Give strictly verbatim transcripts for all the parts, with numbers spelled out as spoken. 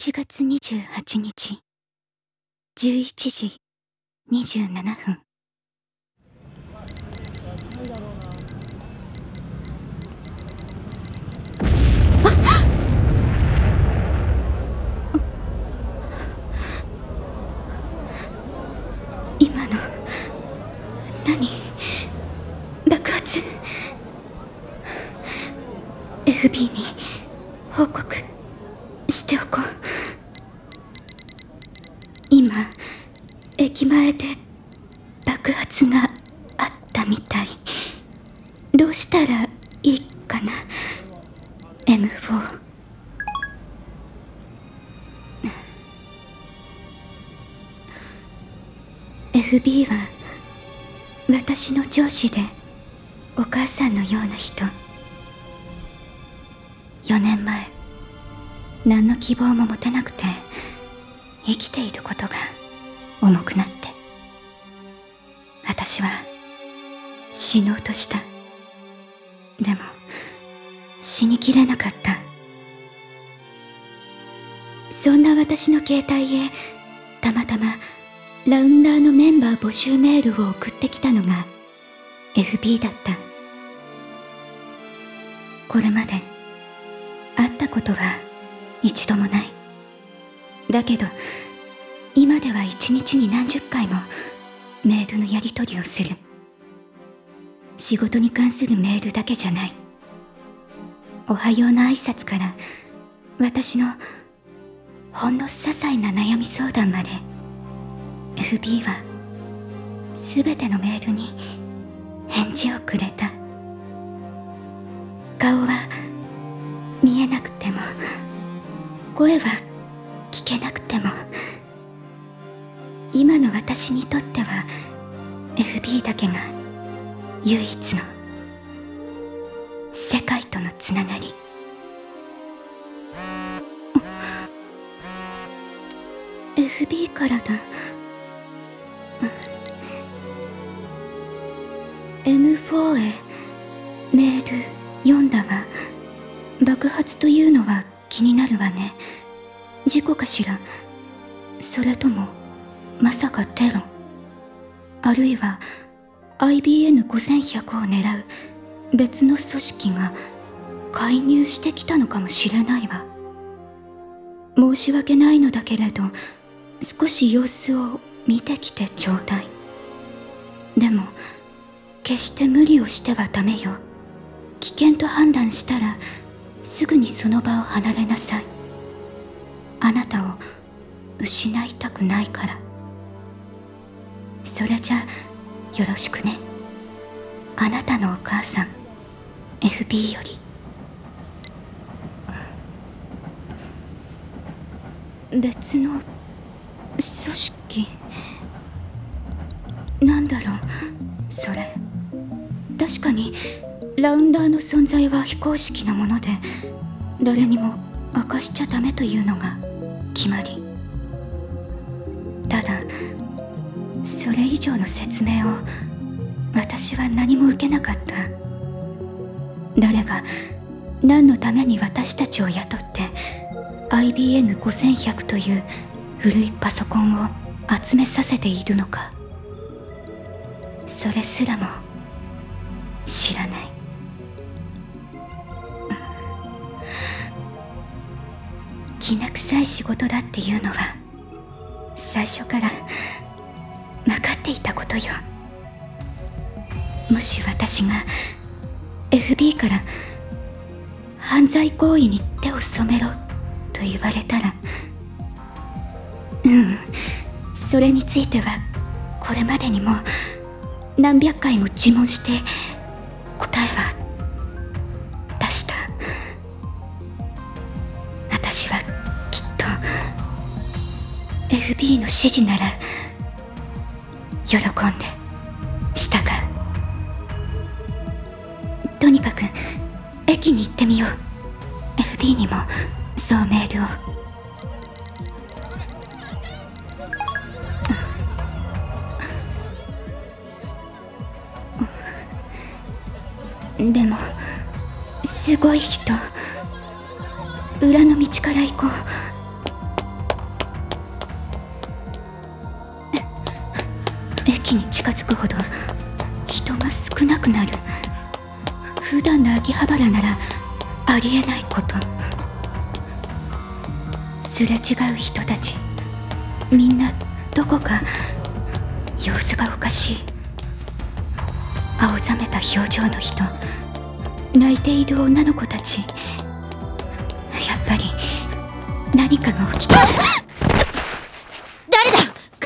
ちがつにじゅうはちにちじゅういちじにじゅうななふん。今の何？爆発？ エフビー に報告しておこう。今駅前で爆発があったみたい。どうしたらいいかな？ エムフォー。 エフビー は私の上司でお母さんのような人。よねんまえ、何の希望も持てなくて生きていることが重くなって、私は死のうとした。でも死にきれなかった。そんな私の携帯へたまたまラウンダーのメンバー募集メールを送ってきたのが エフビー だった。これまで会ったことは一度もない。だけど今では一日に何十回もメールのやり取りをする。仕事に関するメールだけじゃない。おはようの挨拶から私のほんの些細な悩み相談まで、 エフビー はすべてのメールに返事をくれた。顔は見えなくても、声は聞けなくても、今の私にとっては エフビー だけが唯一の世界とのつながり。エフビー からだ。エムフォー へメール読んだわ。爆発というのは気になるわね。事故かしら？それともまさかテロ？あるいは アイビーエヌごせんひゃく を狙う別の組織が介入してきたのかもしれないわ。申し訳ないのだけれど、少し様子を見てきてちょうだい。でも決して無理をしてはダメよ。危険と判断したらすぐにその場を離れなさい。あなたを失いたくないから。それじゃよろしくね。あなたのお母さん エフビー より。別の組織？なんだろうそれ。確かにラウンダーの存在は非公式なもので、誰にも明かしちゃダメというのが決まり。ただそれ以上の説明を私は何も受けなかった。誰が何のために私たちを雇って アイビーエヌごせんひゃく という古いパソコンを集めさせているのか、それすらも知らない。きな臭い仕事だっていうのは最初から分かっていたことよ。もし私が エフビー から犯罪行為に手を染めろと言われたら、うんそれについてはこれまでにも何百回も自問して答えは出した。私はきっと エフビー の指示なら喜んで従う。とにかく駅に行ってみよう。 エフビー にもそうメールを。でもすごい人。裏の道から行こう。 駅に近づくほど人が少なくなる。普段の秋葉原ならありえないこと。すれ違う人たち、みんなどこか様子がおかしい。青ざめた表情の人、泣いている女の子たち。やっぱり何かが起きた。 誰だ。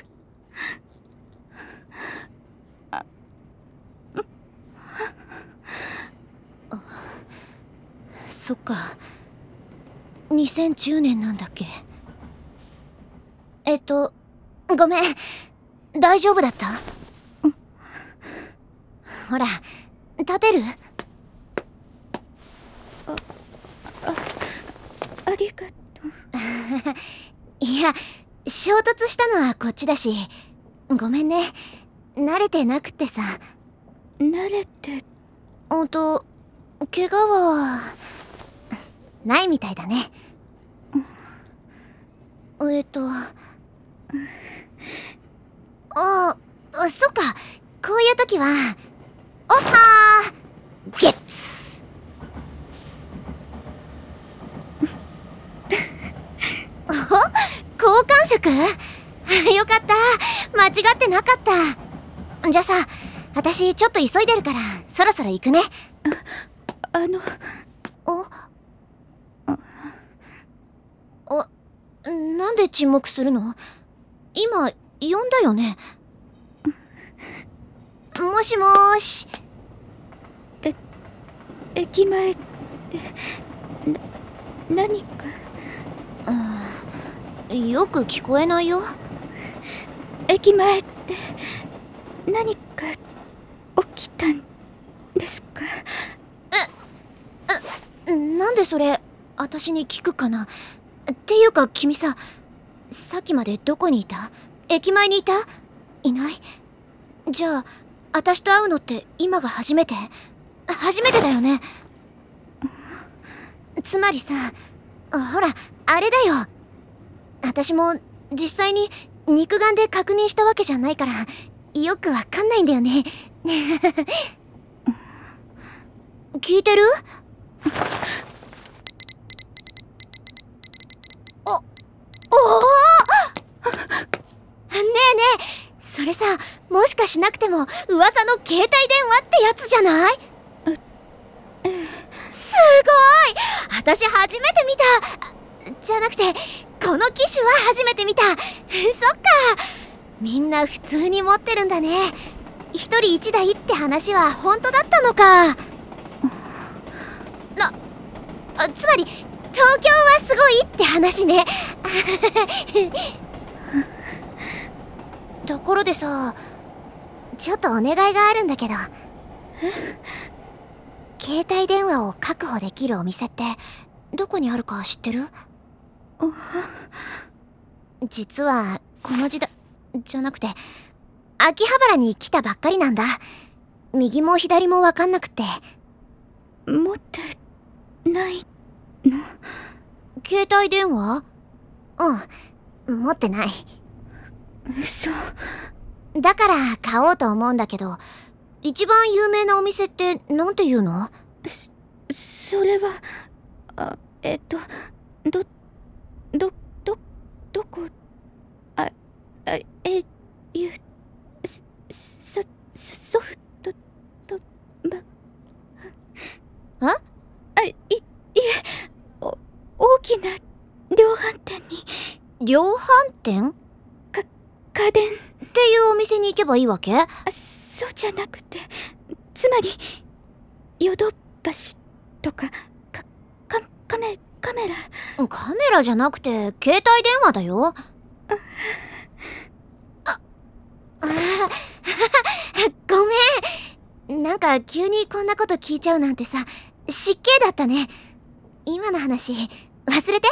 そっか、にせんじゅうねんなんだっけ。えっとごめん、大丈夫だった？ほら、立てる？ あ、あ、ありがとう。 いや、衝突したのはこっちだし、ごめんね、慣れてなくてさ。 慣れて？ ほんと、怪我はないみたいだね。えっとああ、そっか、こういう時はおっはーゲッツお、好感触よかった、間違ってなかった。じゃあさ、私ちょっと急いでるからそろそろ行くね。 あ、あのおあ、なんで沈黙するの？今呼んだよね。もしもーし。 え、駅前ってな、何か。 うん、よく聞こえないよ。 駅前って何か起きたんですか？ え、え、なんでそれ私に聞くかな。っていうか君さ、さっきまでどこにいた？駅前にいた？いない？じゃあ私と会うのって今が初めて？初めてだよね。つまりさ、ほらあれだよ、私も実際に肉眼で確認したわけじゃないからよくわかんないんだよね。聞いてる？お、おお！ねえねえ、それさ、もしかしなくても噂の携帯電話ってやつじゃない？すごい！私初めて見た！じゃなくて、この機種は初めて見た。そっか、みんな普通に持ってるんだね。一人一台って話は本当だったのか。な、あ、つまり東京はすごいって話ね。ところでさ、ちょっとお願いがあるんだけど。携帯電話を確保できるお店ってどこにあるか知ってる？実はこの時代じゃなくて、秋葉原に来たばっかりなんだ。右も左も分かんなくて。 持ってないの？ 携帯電話？うん、持ってない。 嘘。 だから買おうと思うんだけど、一番有名なお店ってなんていうの？ そ、それは、あ、えっと、ど、ど、ど、どこ、あ、あ、え、ゆ、そ、そ、ソフト、と、ば、 あ？ あ、い、いえ、お、大きな量販店に。 量販店？ か、家電。 っていうお店に行けばいいわけ？ あ、そうじゃなくて、つまりヨドバシとか、か、か、カメ、カメラ。 カメラじゃなくて携帯電話だよ。あ、あごめん、なんか急にこんなこと聞いちゃうなんてさ、失敬だったね。今の話忘れて。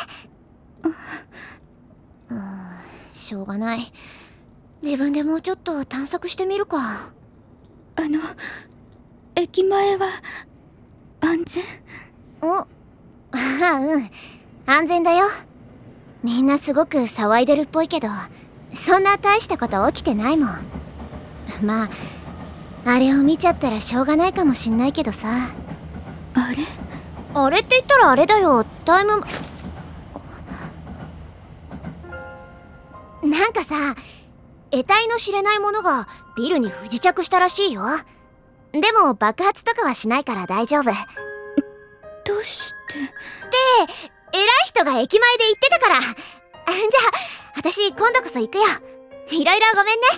うん、しょうがない。自分でもうちょっと探索してみるか。 あの、駅前は安全？ お、ああ、うん、安全だよ。みんなすごく騒いでるっぽいけど、そんな大したこと起きてないもん。 まああれを見ちゃったらしょうがないかもしんないけどさ。 あれあれって言ったらあれだよ、タイムなんかさ、得体の知れないものがビルに不時着したらしいよ。でも爆発とかはしないから大丈夫。 どうしてで、偉い人が駅前で言ってたから。じゃあ私今度こそ行くよ。いろいろごめんね。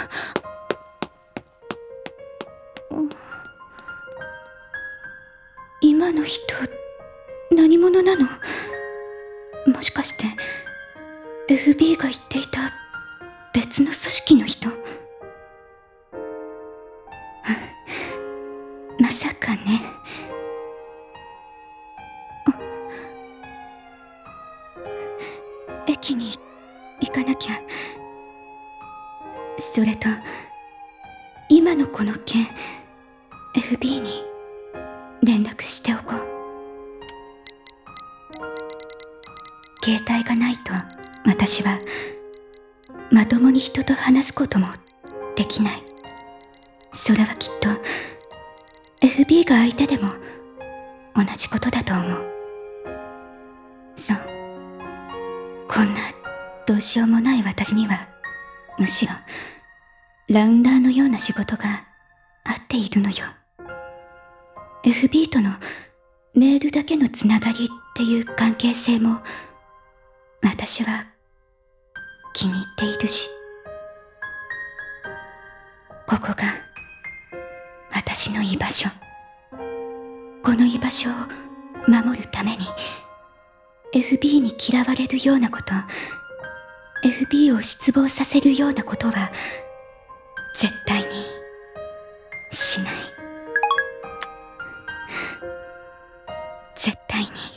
今の人何者なの？もしかして エフビー が言っていた別の組織の人？まさかね。駅に行かなきゃ。それと今のこの件 エフビー に連絡しておこう。携帯がないと私はまともに人と話すこともできない。それはきっと エフビー が相手でも同じことだと思う。そう、こんなどうしようもない私にはむしろラウンダーのような仕事が合っているのよ。エフビー とのメールだけのつながりっていう関係性も私は気に入っているし、ここが私の居場所。この居場所を守るために エフビー に嫌われるようなこと、 エフビー を失望させるようなことは絶対にしない。絶対に。